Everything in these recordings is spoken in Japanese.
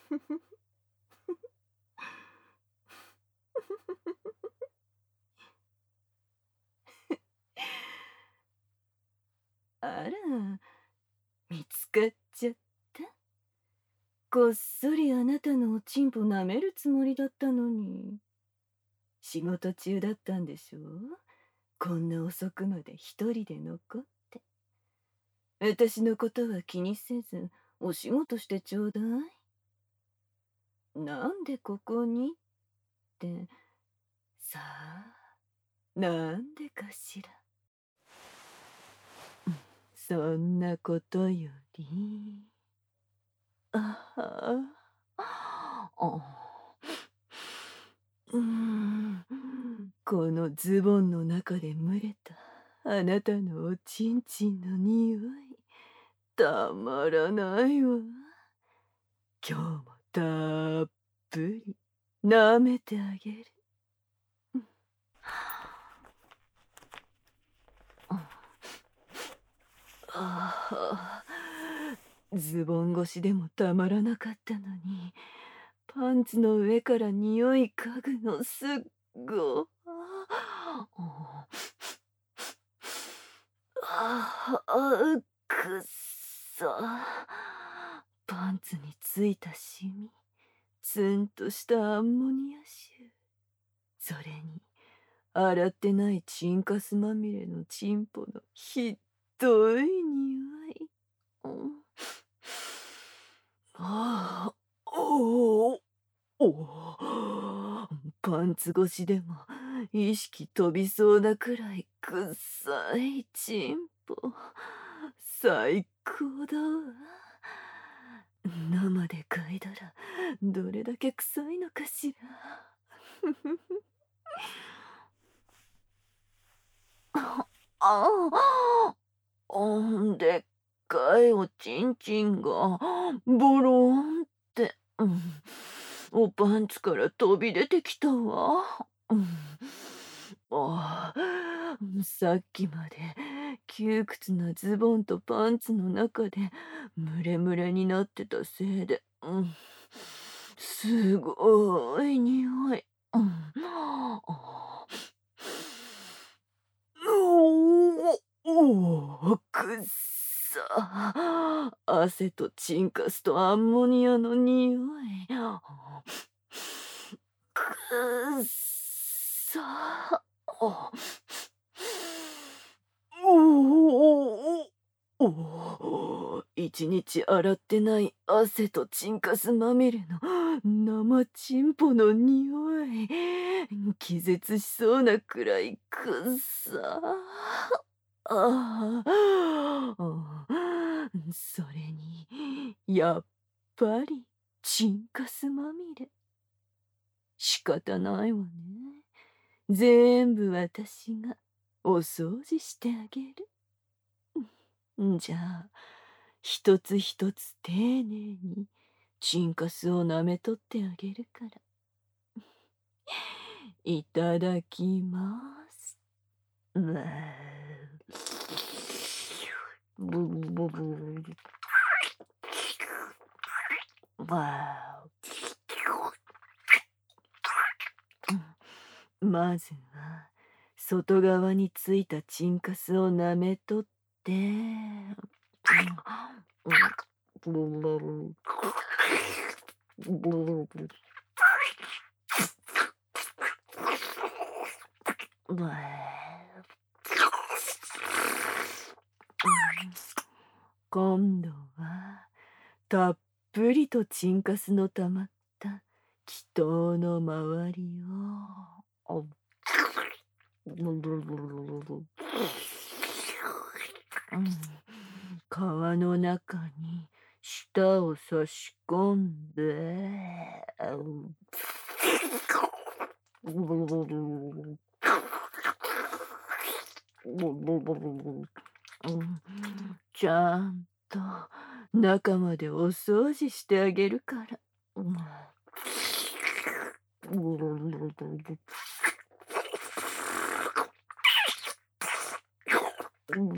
あら、見つかっちゃった。こっそりあなたのおちんぽ舐めるつもりだったのに。仕事中だったんでしょ？こんな遅くまで一人で残って。私のことは気にせず、お仕事してちょうだい。なんでここにって、さあ、なんでかしら。そんなことより、ああ、このズボンの中で蒸れたあなたのおちんちんの匂い、たまらないわ。今日もたっぷり舐めてあげる。ああ、ズボン越しでもたまらなかったのに、パンツの上から匂い嗅ぐのすっごくっさ。パンツについたシミ、ツンとしたアンモニア臭、それに洗ってないチンカスまみれのチンポのひどい匂い。うん、ああ、おお、おパンツ越しでも意識飛びそうなくらいくっさいチンポ。最高だわ。生で嗅いだらどれだけ臭いのかしら。ああ、でっかいおちんちんがボロンって、おパンツから飛び出てきたわ。ああ、さっきまで窮屈なズボンとパンツの中でムレムレになってたせいで、すごい匂い。あくっさ。汗とチンカスとアンモニアの匂い。くっさ。おお、一日洗ってない汗とチンカスまみれの生チンポの匂い。気絶しそうなくらいくっさ。ああ、それに、やっぱり、チンカスまみれ。仕方ないわね。全部私がお掃除してあげる。じゃあ、一つ一つ丁寧に、チンカスを舐めとってあげるから。いただきます。まずは外側についたチンカスを舐めとって、今度はたっぷりとチンカスのたまった気筒の周りを、皮の中に舌を差し込んで、ちゃんと中までお掃除してあげるから。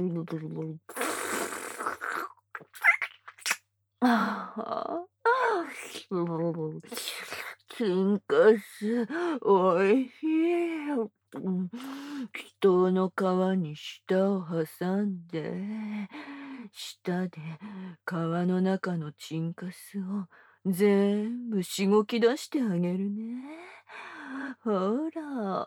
ああ、 チンカス、おいしい。人の皮に舌を挟んで、舌で皮の中のチンカスを全部しごき出してあげるね。ほら。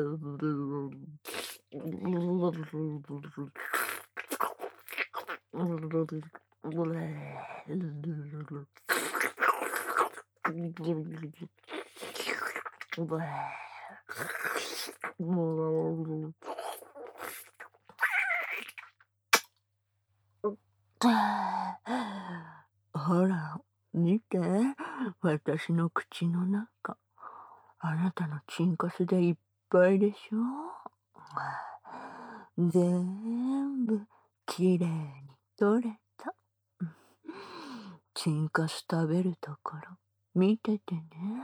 ほら、見て。私の口の中。あなたのチンカスでいっぱいでしょ。全部きれいに取れた。チンカス食べるところ見ててね。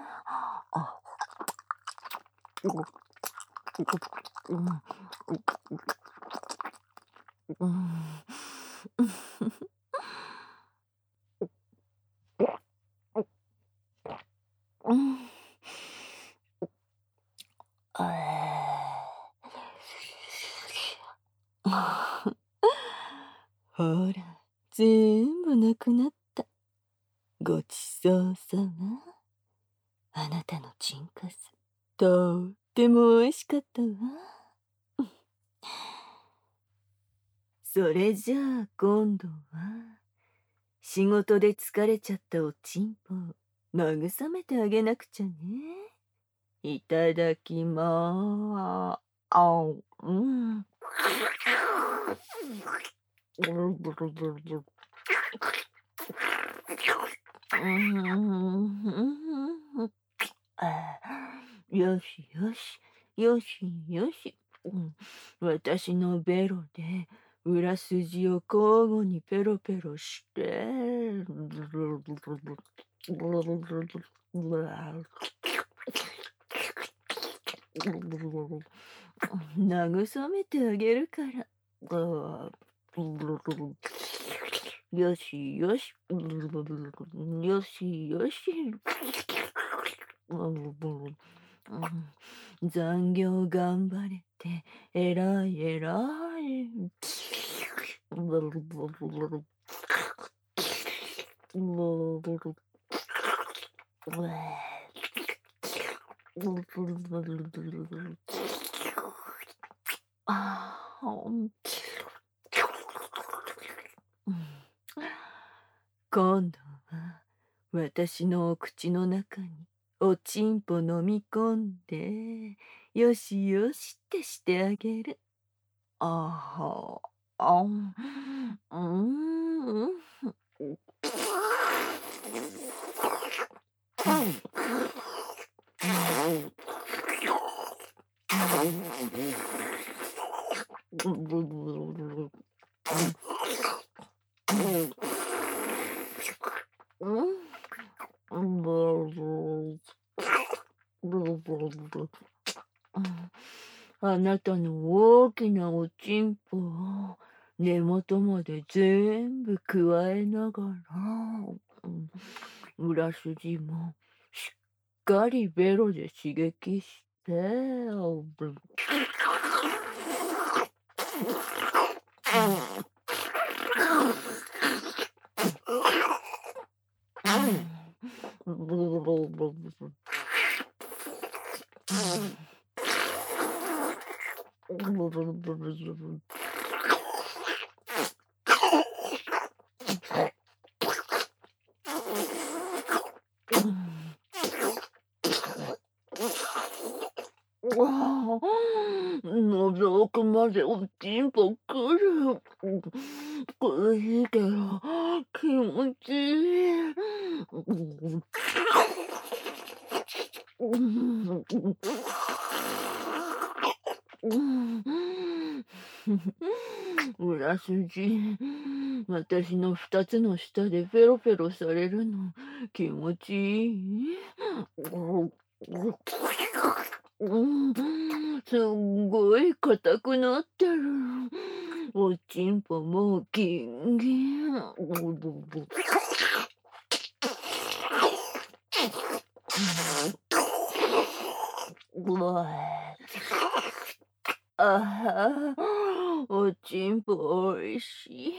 ほら、全部なくなった。ごちそうさま。あなたのチンカス、とっても美味しかったわ。それじゃあ今度は、仕事で疲れちゃったおちんぽを慰めてあげなくちゃね。いただきまーす。よしよし、よしよし。私のベロで裏筋を交互にペロペロして、慰めてあげるから。よしよし、よしよし。残業頑張れて、えらいえらい。今度は私のお口の中におちんぽ飲み込んで、よしよしってしてあげる。あは、あなたの大きなおちんぽを根元まで全部くわえながら、裏筋もしっかりベロで刺激して、覗くまでおちんぽくる。苦しいけど気持ちいい。裏筋、私の2つの舌でペロペロされるの気持ちいい。すんごい硬くなってる。おちんぽもギンギン。 うわあおちんぽおいしい。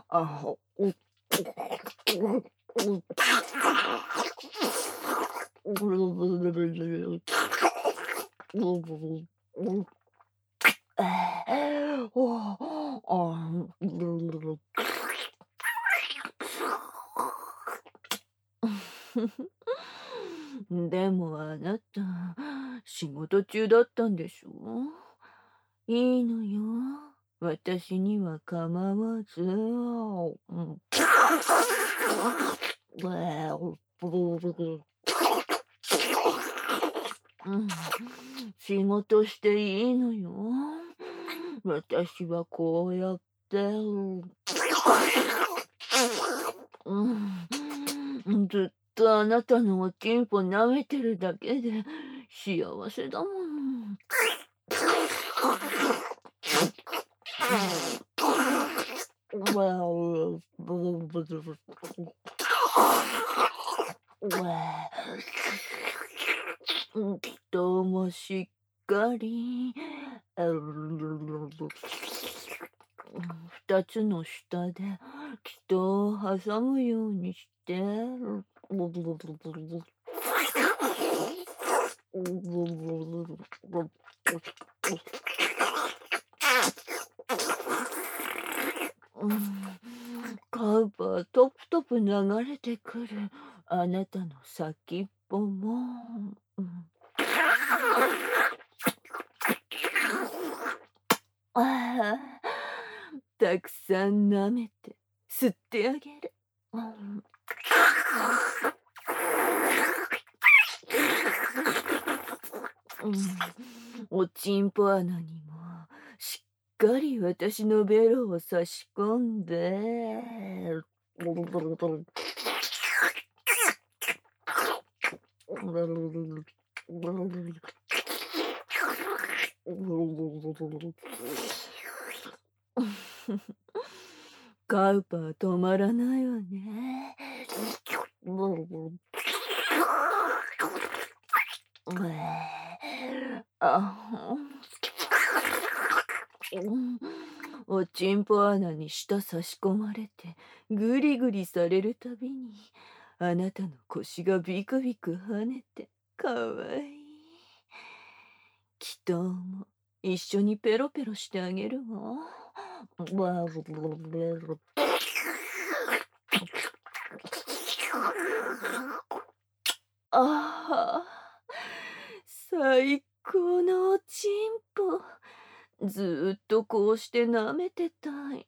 でもあなた、仕事中だったんでしょ？いいのよ。私には構わず。仕事していいのよ。私はこうやって、ずっとあなたのおちんぽ舐めてるだけで幸せだもん。人もしっかり二つの下で人を挟むようにして。カウパートプトプ流れてくるあなたの先っぽも、たくさん舐めて吸ってあげる。おちんぽ穴にもしっかり私のベロを差し込んで。カウパー止まらないわね。おちんぽ穴に舌差し込まれてグリグリされるたびにあなたの腰がビクビク跳ねてかわいい。祈祷も一緒にペロペロしてあげるわ。ああ、最高のおちんぽ。ずーっとこうして舐めてたい。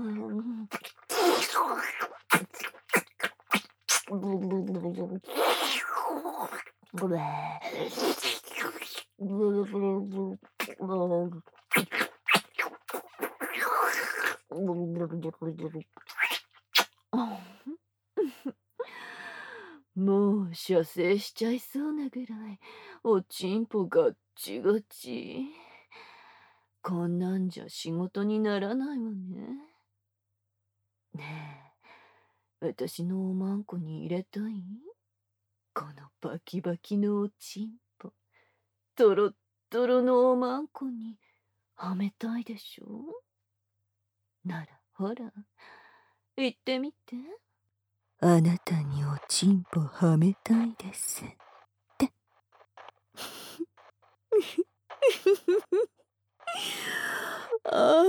もう射精しちゃいそうなぐらいおちんぽガッチガチ。こんなんじゃ仕事にならないわね。ねえ、私のおまんこに入れたい？このバキバキのおちんぽ、トロットロのおまんこにはめたいでしょ？ならほら、言ってみて。あなたにおちんぽはめたいですって。ああ、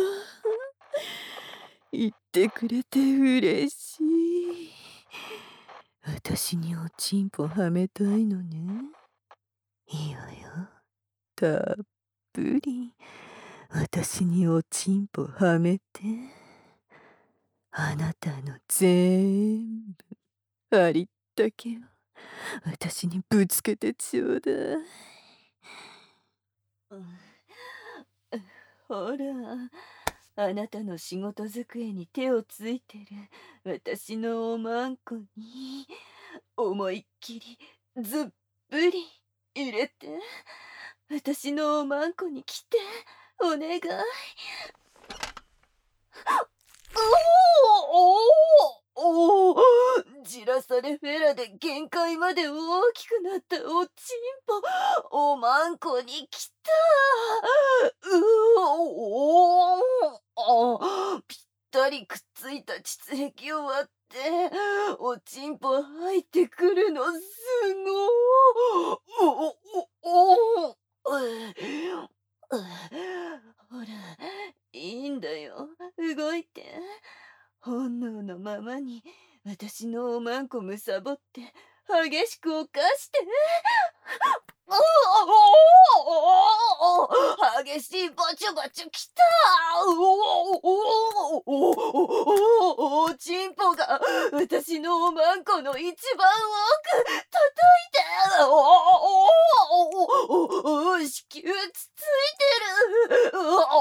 言ってくれて嬉しい。私におちんぽはめたいのね。いいわよ。たっぷり私におちんぽはめて。あなたの全部ありったけを私にぶつけてちょうだい。ほら、あなたの仕事机に手をついてる私のおまんこに思いっきりずっぷり入れて。私のおまんこに来てお願い。おおじらさラでフェラで限界まで大きくなったおちんぽ、おまんこに来た。おお、ぴったりくっついた膣壁を割って、おちんぽ入ってくるのすごい。お、ほら、いいんだよ。動いて。本能のままに私のおまんこむさぼって激しく犯して。激しいバチュバチュきた。おちんぽが私のおまんこの一番奥叩いて。子宮つついてる。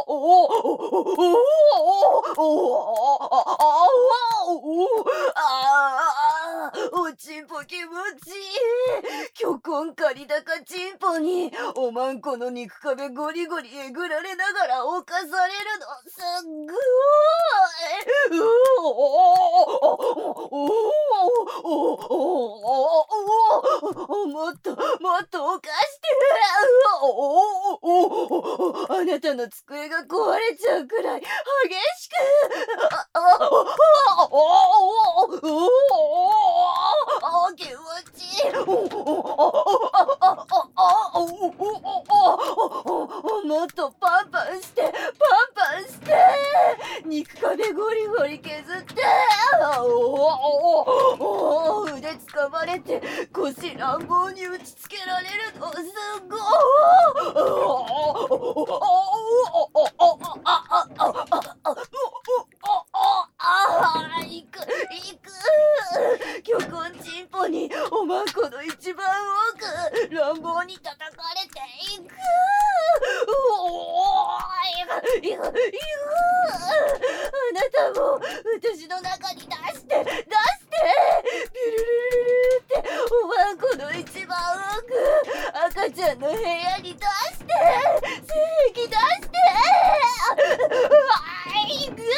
おちんぽ気持ちいい。巨根借り高ちんぽにおまんこの肉壁ゴリゴリえぐられながら犯されるのすっごい。もっともっと犯して。あなたの机が壊れちゃうくらい激しく。気持ちいい。もっとパンパンして、パンパンして、肉壁ゴリゴリ削って、腕つかまれて腰乱暴に打ちつけられるのすごい。行く行く。巨根ちんぽにおまんこの一番奥乱暴に叩かれていく。いく。あなたも私の中に出して。ビュルルルルルっておまんこの一番奥赤ちゃんの部屋に出して。精液出して。いく。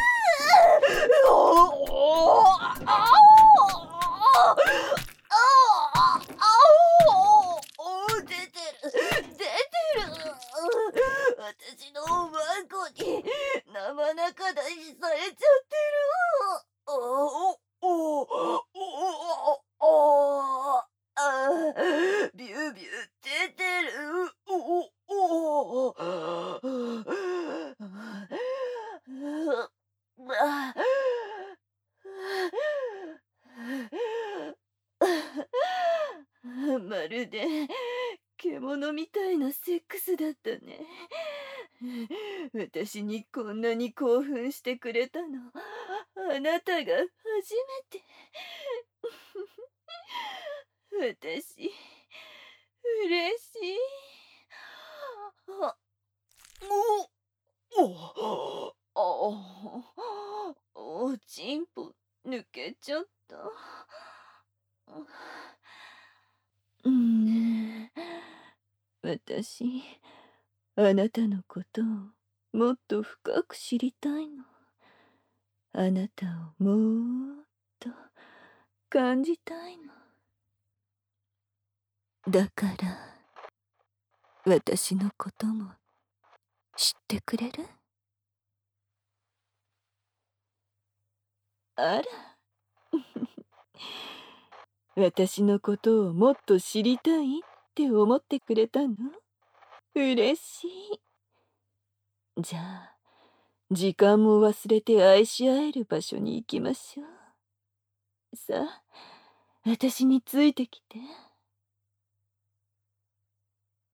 出てる。私のおまんこに生仲出しされちゃってる。ビュービュー出てる。まるで獣みたいなセックスだったね。私にこんなに興奮してくれたのあなたが初めて。私嬉しい。おちんぽ抜けちゃった。ねえ、私あなたのことをもっと深く知りたいの。あなたをもっと感じたいの。だから私のことも知ってくれる？あら私のことをもっと知りたいって思ってくれたの？嬉しい。じゃあ時間も忘れて愛し合える場所に行きましょう。さあ私についてきて。